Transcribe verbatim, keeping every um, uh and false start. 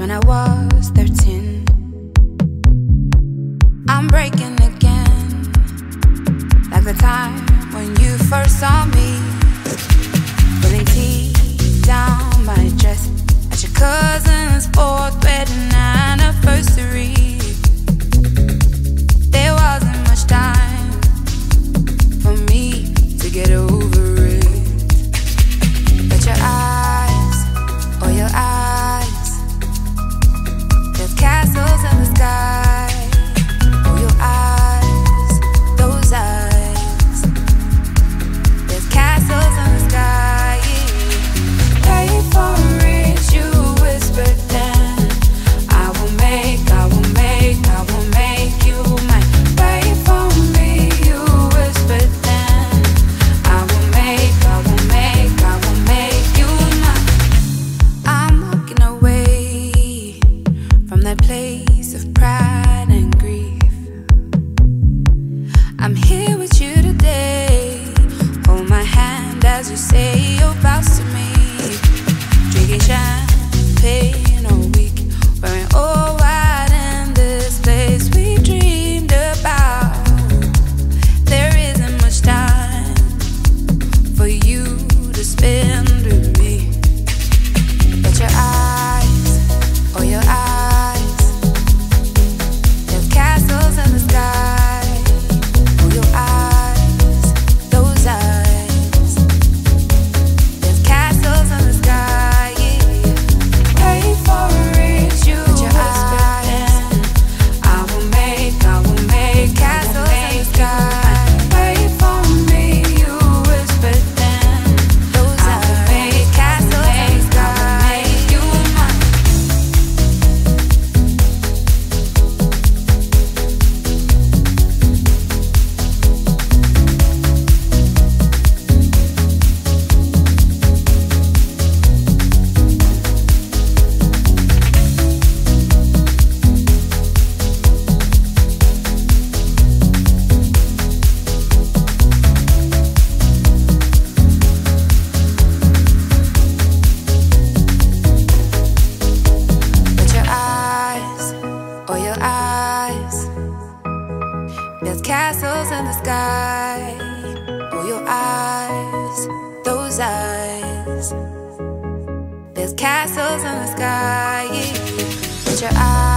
when I was thirteen. I'm breaking again, like the time when you first saw me, pulling teeth down my dress at your cousin's fourth wedding anniversary. There wasn't much time for me to get over it, but your eyes, oh your eyes, there's castles in the sky. Oh your eyes, those eyes, there's castles in the sky. Pray for it, you whispered then. I will make, I will make, I will make you mine. Pray for me, you whispered then. I will make, I will make, I will make you mine. I'm walking away from that place of pride and grief. I'm here with you today. Hold my hand as you say your vows to me. Drinking champagne all week, wearing all white in this place we dreamed about. There isn't much time for you to spend with me, but your eyes, oh your eyes, there's castles in the sky. Oh your eyes, those eyes, there's castles in the sky. Pray for it, you whispered then. I will make, I will make castles in the sky. Pray for me, you whispered then. Those I will make castles in the sky. You mine. But your eyes, oh your eyes, there's castles in the sky. Oh your eyes, those eyes, there's castles in the sky. But your eyes.